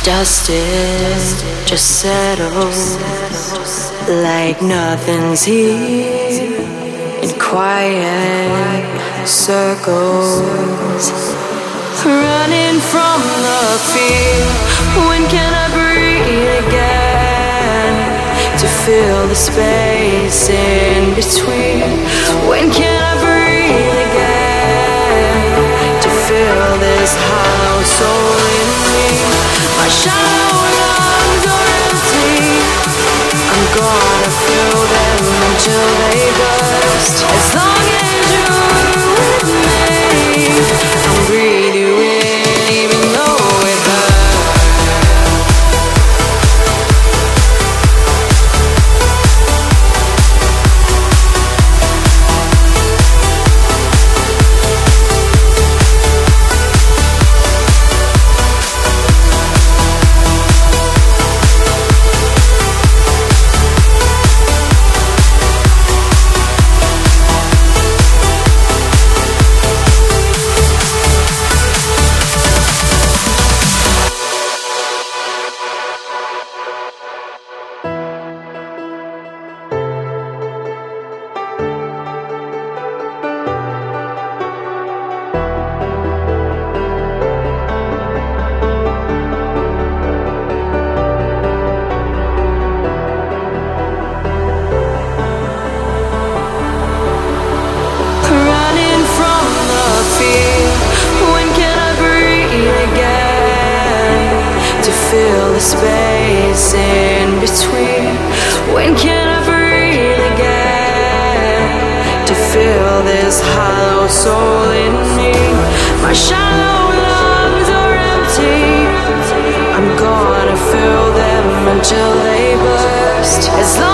Dusted, just settle like nothing's here in quiet circles, running from the fear. When can I breathe again to fill the space in between? When can I breathe again to fill this hollow soul in me? My shallow lungs are empty. I'm gonna fill them until they burst. As long as you're with me, I'll breathe you in, even though it hurts. Fill the space in between. When can I breathe again to fill this hollow soul in me? My shallow lungs are empty. I'm gonna fill them until they burst. As long